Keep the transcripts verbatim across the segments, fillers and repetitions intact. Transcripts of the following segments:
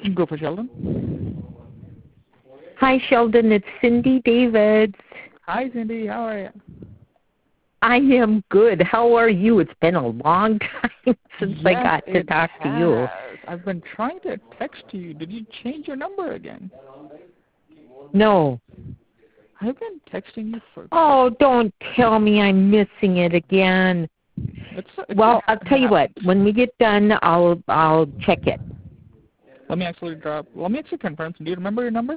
Go for Sheldon. Hi, Sheldon. It's Cindy Davids. Hi, Cindy. How are you? I am good. How are you? It's been a long time since yes, I got to it talk has. to you. I've been trying to text you. Did you change your number again? No. I've been texting you for... Oh, don't tell me I'm missing it again. It's, it's well, I'll tell you what. When we get done, I'll I'll check it. Let me actually drop... Let me actually confirm. Do you remember your number?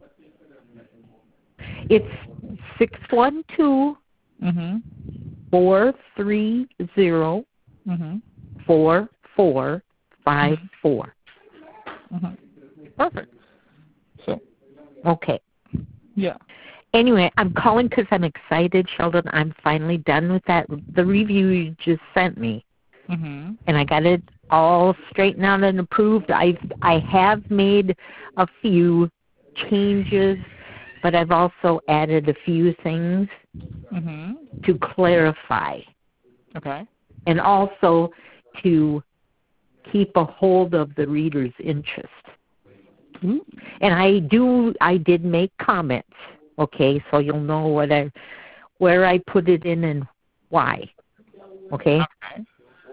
It's six one two, Mm-hmm. four three zero, Mm-hmm. four four five four. Mm-hmm. Perfect. So... Okay. Yeah. Anyway, I'm calling because I'm excited, Sheldon. I'm finally done with that, the review you just sent me. Mm-hmm. And I got it all straightened out and approved. I've, I have made a few changes, but I've also added a few things Mm-hmm. to clarify. Okay. And also to keep a hold of the reader's interest. Mm-hmm. And I do, I did make comments. Okay, so you'll know what I, where I put it in and why. Okay? Okay.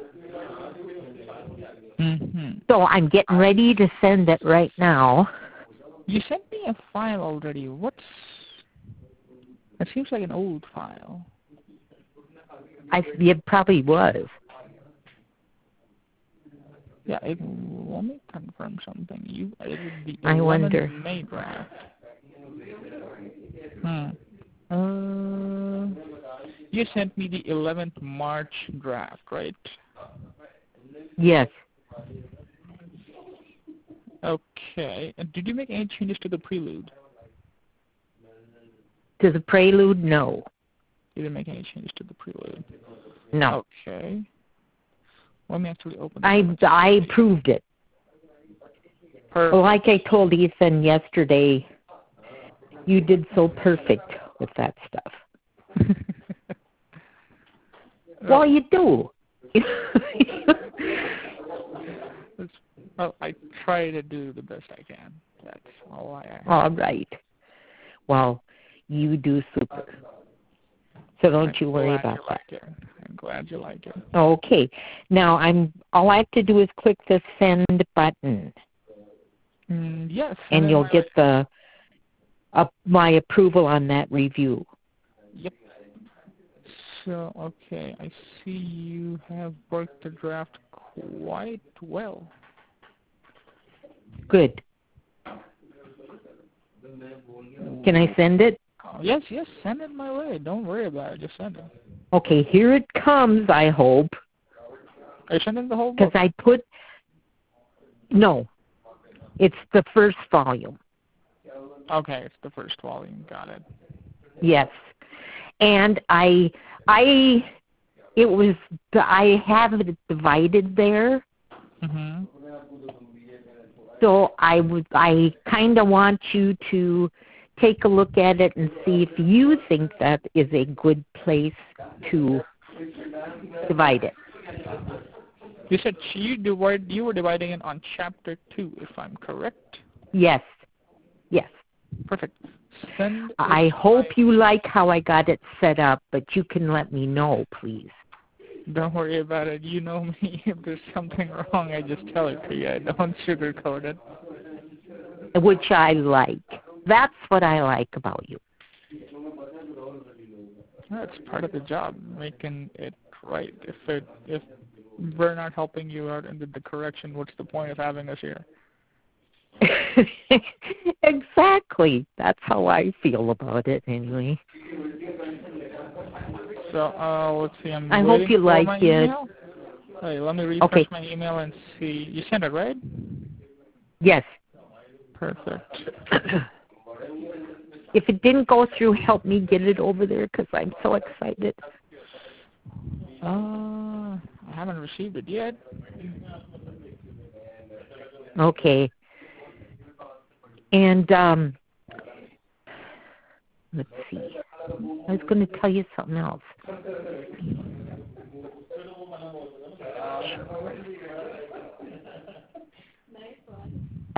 Mm-hmm. So I'm getting ready to send it right now. You sent me a file already. What's... It seems like an old file. I, it probably was. Yeah, it, let me confirm something. You edited the I wonder. May draft. Hmm. Uh, you sent me the eleventh March draft, right? Yes. Okay. And did you make any changes to the prelude? To the prelude, no. You didn't make any changes to the prelude. No. Okay. Let me actually open I, I proved it. Perfect. Well, like I told Ethan yesterday, you did so perfect with that stuff. Well, you do. Well, I try to do the best I can. That's all I ask. All right. Well, you do super. So don't I'm you worry about you that. Like it. I'm glad you like it. Okay. Now I'm. All I have to do is click the send button. Mm, yes. And you'll get the uh, my approval on that review. Yep. So okay, I see you have worked the draft quite well. Good. Can I send it? Oh, yes, yes, send it my way. Don't worry about it. Just send it. Okay, here it comes, I hope. Are you sending the whole book? Because I put... No. It's the first volume. Okay, it's the first volume. Got it. Yes. And I... I... It was... I have it divided there. Mm-hmm. So I would... I kind of want you to take a look at it and see if you think that is a good place to divide it. You said you divide. You were dividing it on chapter two, if I'm correct. Yes. Yes. Perfect. Send I hope you like how I got it set up, but you can let me know, please. Don't worry about it. You know me. If there's something wrong, I just tell it to you. I don't sugarcoat it. Which I like. That's what I like about you. That's part of the job, making it right. If it, if we're not helping you out and did the correction, what's the point of having us here? Exactly. That's how I feel about it, anyway. So uh, let's see. I'm I waiting hope you for like my it. email. Hey, let me refresh Okay. my email and see. You sent it, right? Yes. Perfect. If it didn't go through, help me get it over there because I'm so excited. Uh, I haven't received it yet. Okay. And um, let's see. I was going to tell you something else.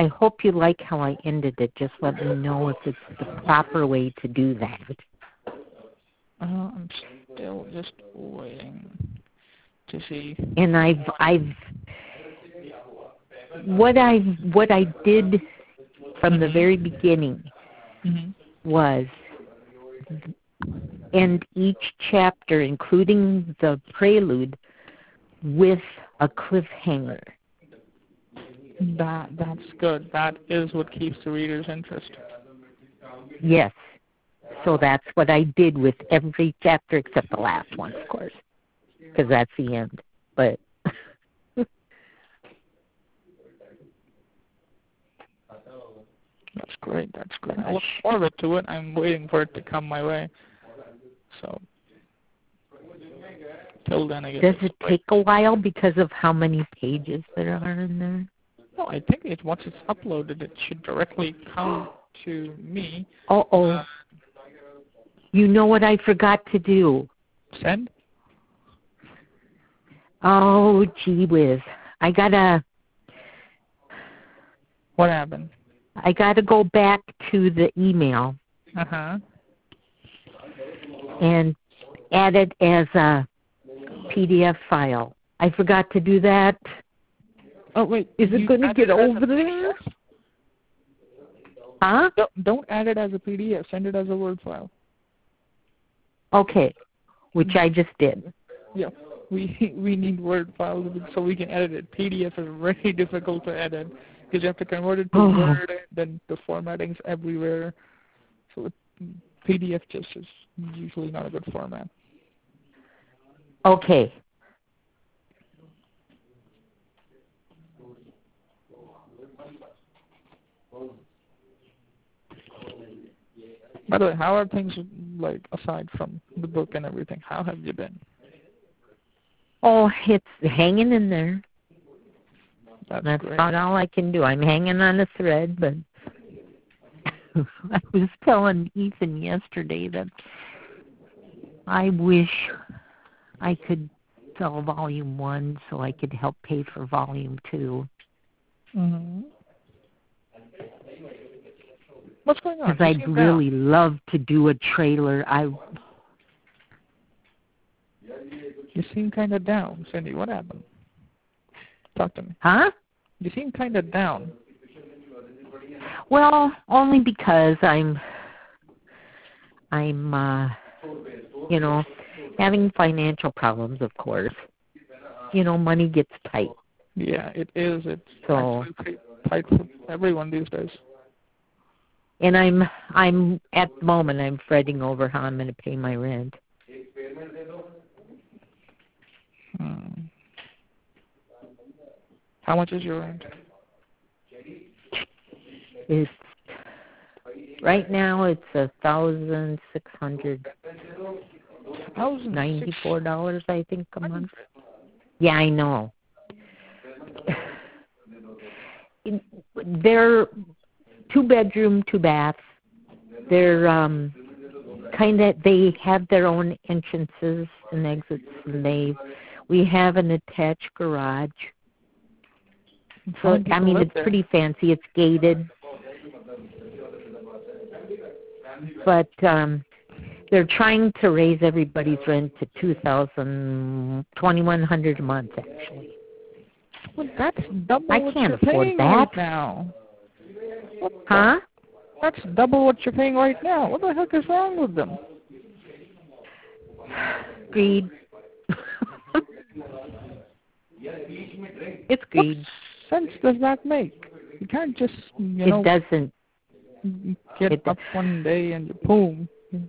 I hope you like how I ended it. Just let me know if it's the proper way to do that. Uh, I'm still just waiting to see. And I've I've what I what I did from the very beginning Mm-hmm. was end each chapter, including the prelude, with a cliffhanger. That that's good. That is what keeps the reader's interest. Yes. So that's what I did with every chapter except the last one, of course, because that's the end. But that's great. That's great. I look forward to it. I'm waiting for it to come my way. So till then, I guess. Does it take a while because of how many pages there are in there? No, I think it once it's uploaded, it should directly come to me. Uh oh. Uh, You know what I forgot to do? Send? Oh, gee whiz. I gotta What happened? I gotta go back to the email Uh-huh. and add it as a P D F file. I forgot to do that. Oh, wait. Is it going to get over there? Huh? Don't, don't add it as a P D F. Send it as a Word file. Okay, which I just did. Yeah. We we need Word files so we can edit it. P D F is very difficult to edit because you have to convert it to Oh. Word, then the formatting's everywhere. So it, P D F just is usually not a good format. Okay. By the way, how are things, like, aside from the book and everything? How have you been? Oh, it's hanging in there. That's, That's great. about all I can do. I'm hanging on a thread, but I was telling Ethan yesterday that I wish I could sell volume one so I could help pay for volume two. Mm-hmm. What's going on? Because I'd really down. love to do a trailer. I You seem kind of down, Cindy. What happened? Talk to me. Huh? You seem kind of down. Well, only because I'm, I'm, uh, you know, having financial problems, of course. You know, money gets tight. Yeah, it is. It's so, actually tight for everyone these days. And I'm, I'm at the moment, I'm fretting over how I'm going to pay my rent. Hmm. How much is your rent? It's right now it's a thousand six hundred ninety-four dollars, I think, a month. Yeah, I know. They're two bedroom, two baths. They're um, kind of they have their own entrances and exits, and they we have an attached garage. So I mean, it's pretty fancy. It's gated, but um, they're trying to raise everybody's rent to two thousand, twenty-one hundred a month, actually. Well, that's double I what can't you're afford paying that. right now. What huh? That's double what you're paying right now. What the heck is wrong with them? Greed. It's greed. What sense does that make? You can't just, you it know, doesn't. get It up one day and boom.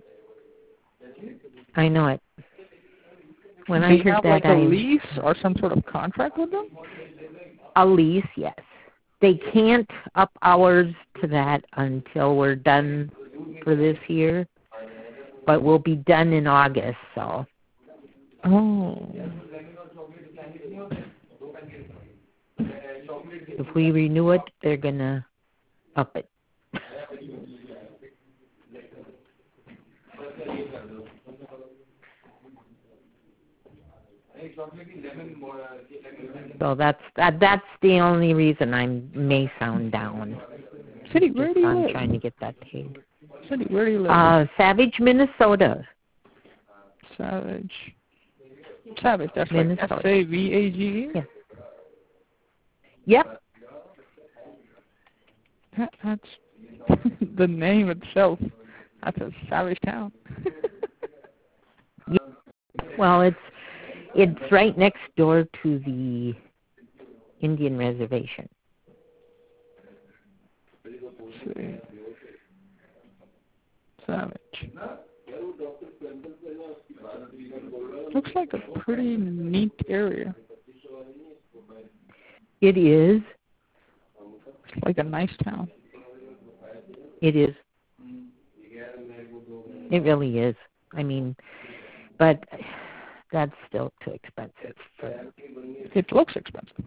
I know it. When Do I you heard have that, like a I lease or some sort of contract with them? a lease, yes. They can't up hours to that until we're done for this year, but we'll be done in August, so. Oh. If we renew it, they're going to up it. So that's that. That's the only reason I may sound down. City, where Just do you on live? trying to get that paid. City, where do you live? Uh, Savage, Minnesota. Savage. Savage, that's Minnesota. like S A V A G E? Yeah. Yep. That, that's the name itself. That's a savage town. Yeah. Well, it's it's right next door to the Indian reservation. Let's see. Savage. Looks like a pretty neat area. It is. It's like a nice town. It is. It really is. I mean, but that's still too expensive. For... It looks expensive.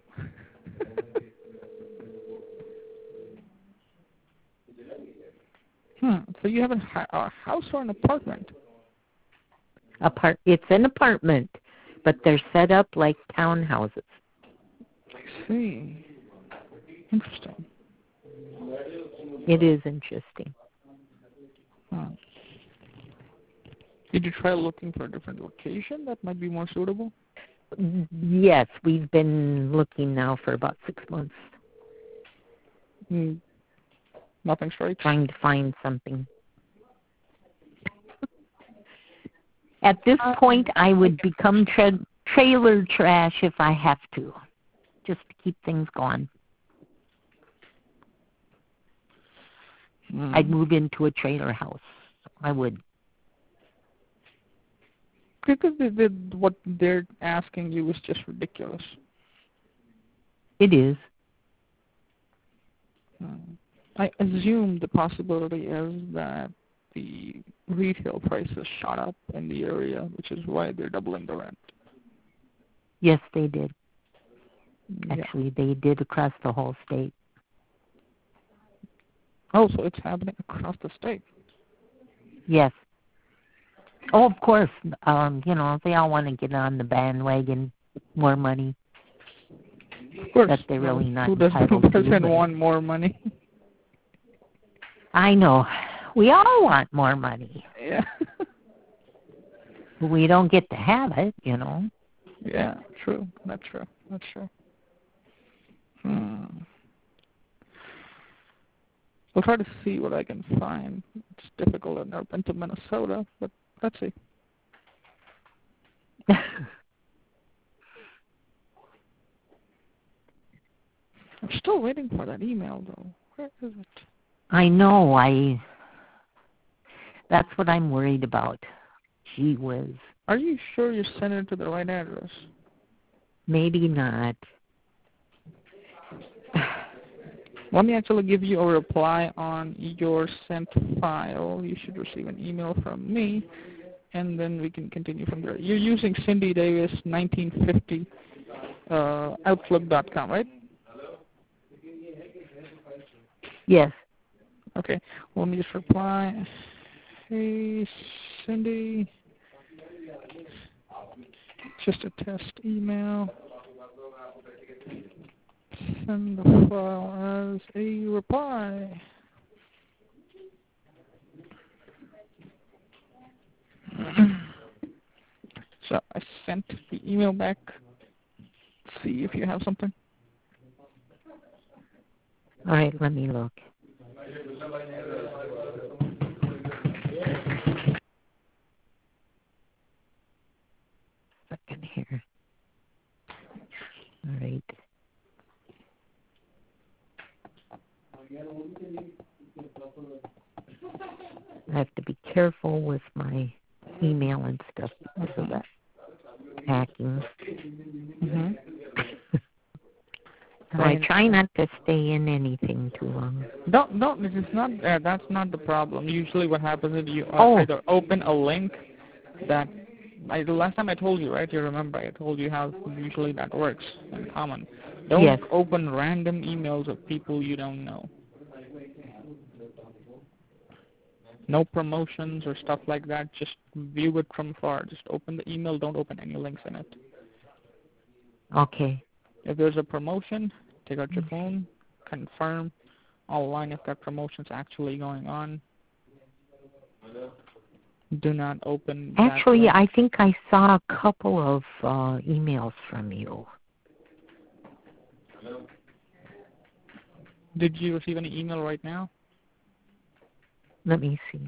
Hmm. So you have a, a house or an apartment? Apart. It's an apartment, but they're set up like townhouses. I see. Interesting. It is interesting. Huh. Did you try looking for a different location that might be more suitable? Yes, we've been looking now for about six months. Mm. Nothing strikes? Trying to find something. At this point, I would become tra- trailer trash if I have to, just to keep things going. Mm. I'd move into a trailer house. I would. Because they, they, what they're asking you is just ridiculous. It is. Mm. I assume the possibility is that the retail prices shot up in the area, which is why they're doubling the rent. Yes, they did. Yeah. Actually, they did across the whole state. Oh, so it's happening across the state. Yes. Oh, of course. Um, you know, they all want to get on the bandwagon, more money. Of course. That they're really not Who, does, entitled who to. doesn't But want more money? I know. We all want more money. Yeah. We don't get to have it, you know. Yeah, true. That's true. That's true. Hmm. I'll try to see what I can find. It's difficult. I've never been to Minnesota, but let's see. I'm still waiting for that email, though. Where is it? I know. I. That's what I'm worried about. Gee whiz. Are you sure you sent it to the right address? Maybe not. Let me actually give you a reply on your sent file. You should receive an email from me, and then we can continue from there. You're using Cindy Davis nineteen fifty uh, outlook dot com, right? Yes. Okay. Well, let me just reply. Hey, Cindy. Just a test email. Send the file as a reply. So I sent the email back. See if you have something. All right, let me look. Second here. All right. I have to be careful with my email and stuff because of that hacking. Mm-hmm. So I try not to stay in anything too long. Don't, don't, this is not, uh, that's not the problem. Usually what happens is you uh, Oh. either open a link that, I, the last time I told you, right, you remember I told you how usually that works in common. Don't Yes. open random emails of people you don't know. No promotions or stuff like that. Just view it from far. Just open the email. Don't open any links in it. Okay. If there's a promotion, take out your phone, confirm online if that promotion's actually going on. Do not open that Actually, link. I think I saw a couple of uh, emails from you. Did you receive any email right now? Let me see.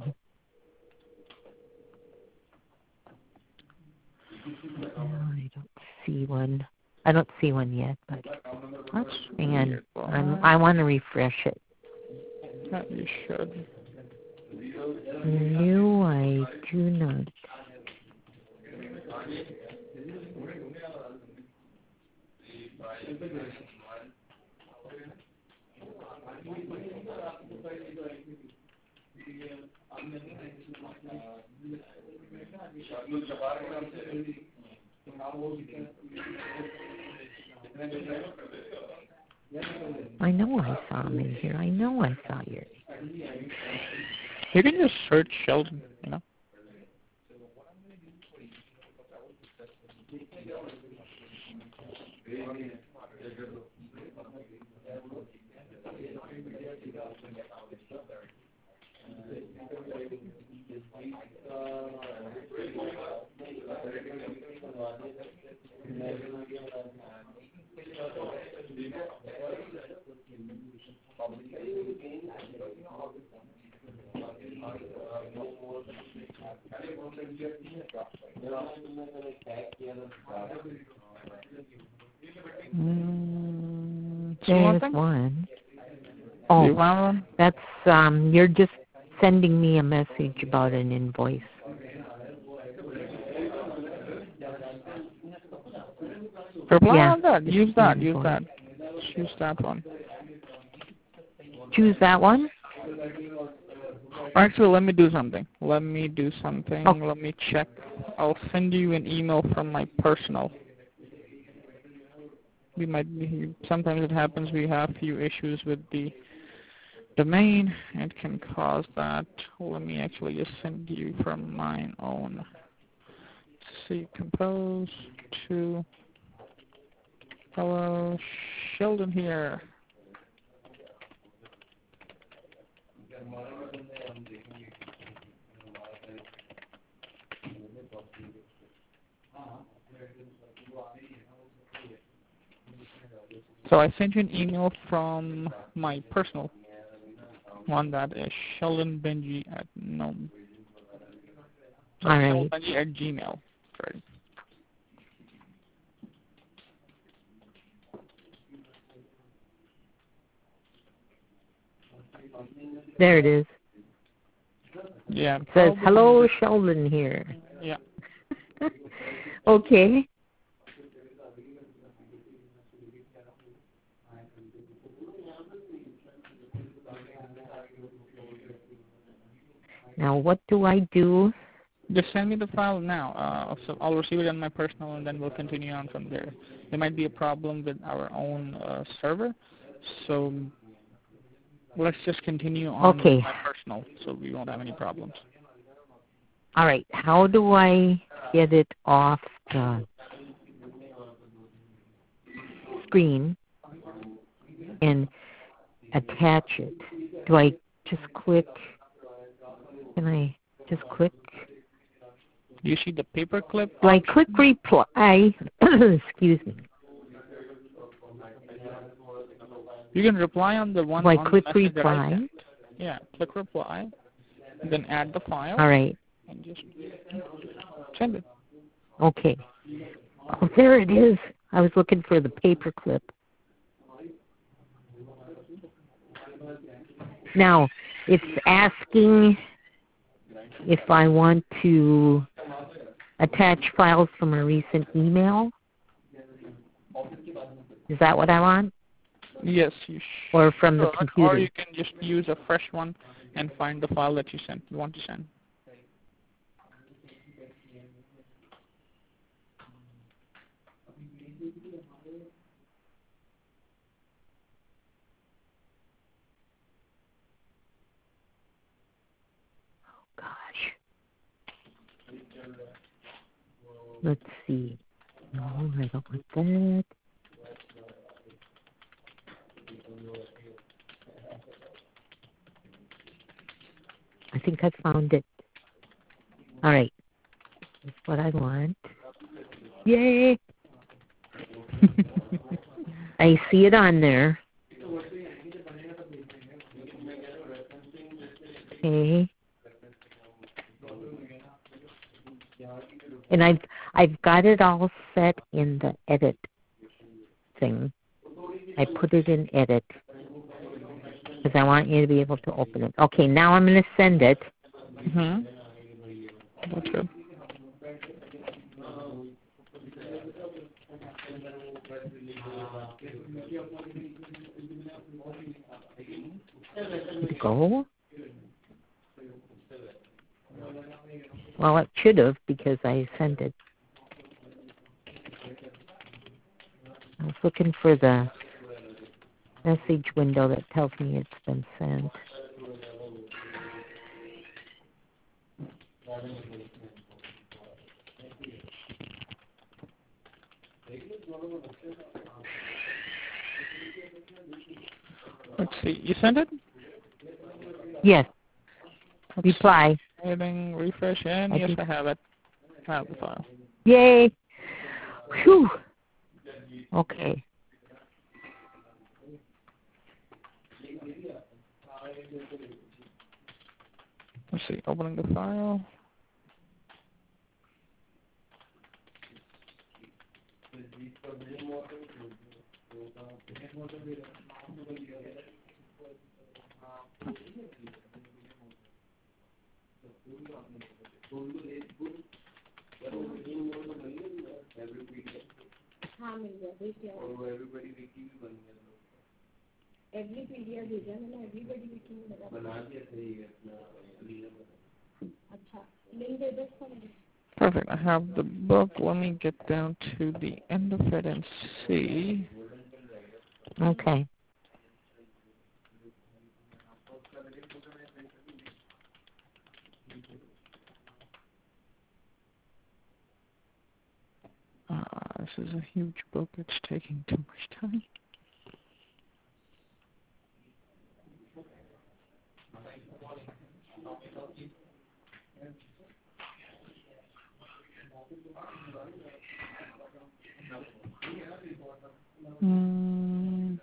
No, I don't see one. I don't see one yet, but That's hang on. weird. Well, I'm, I want to refresh it. that you should. No, I do not. I know I saw him in here. I know I saw your name. You can just search Sheldon, you know. Mm, There's one. one. Oh, You found one? that's um. You're just sending me a message about an invoice. Reply Yeah, on that. it's Use the that. Use invoice. that. Use that one. Choose that one. Actually, let me do something. Let me do something. Oh. Let me check. I'll send you an email from my personal. We might be, sometimes it happens we have few issues with the domain. It can cause that. Let me actually just send you from my own. See, compose to hello Sheldon here. So I sent you an email from my personal one, that is Sheldon Benji at gnome. So All right. Sheldon Benji at Gmail. Sorry. There it is. Yeah. It says, hello, Sheldon here. Yeah. Okay. Now, what do I do? Just send me the file now. Uh, so I'll receive it on my personal, and then we'll continue on from there. There might be a problem with our own uh, server, so let's just continue on Okay. with my personal, so we won't have any problems. All right. How do I get it off the screen and attach it? Do I just click? Can I just click? Do you see the paperclip? Do I click reply? Excuse me. You can reply on the one Do I on click the message that I reply? sent. Yeah, click reply, then add the file. All right. And just send it. Okay. Oh, there it is. I was looking for the paperclip. Now, it's asking if I want to attach files from a recent email. Is that what I want? Yes, you Or from the should. computer? Or you can just use a fresh one and find the file that you sent. You want to send. Gosh. Let's see. No, I don't want that. I think I found it. All right. That's what I want. Yay! I see it on there. Okay. And I've I've got it all set in the edit thing. I put it in edit because I want you to be able to open it. Okay, now I'm going to send it. Mhm. That's good. Did it go? Well, it should have because I sent it. I was looking for the message window that tells me it's been sent. Let's see. You sent it? Yes. Let's Reply. see. Hitting refresh, and I yes, think. I have it. I have the file. Yay! Whew. Okay. Let's see. Opening the file. Perfect. I have the book. Let me get down to the end of it and see. Okay. Uh, this is a huge book. It's taking too much time. Mm.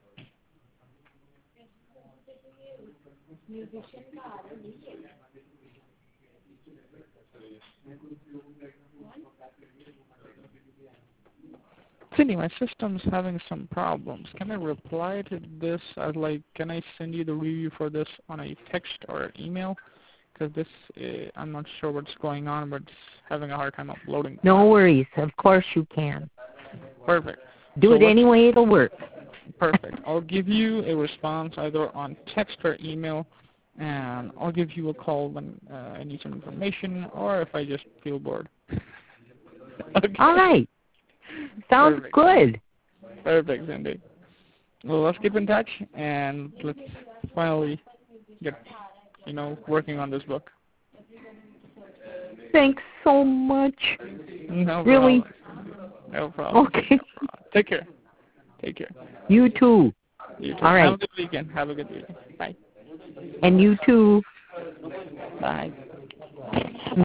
Cindy, my system's having some problems. Can I reply to this as like, can I send you the review for this on a text or email? Because this, uh, I'm not sure what's going on, but it's having a hard time uploading. No worries. Of course you can. Perfect. Do So it any way it'll work. Perfect. I'll give you a response either on text or email, and I'll give you a call when uh, I need some information or if I just feel bored. Okay. All right. Sounds Perfect. good. Perfect, Cindy. Well, let's keep in touch, and let's finally get, you know, working on this book. Thanks so much. No Really? problem. No problem. Okay. Take care. Take care. You too. You too. All right. Have a good weekend. Have a good weekend. Bye. And you too. Bye.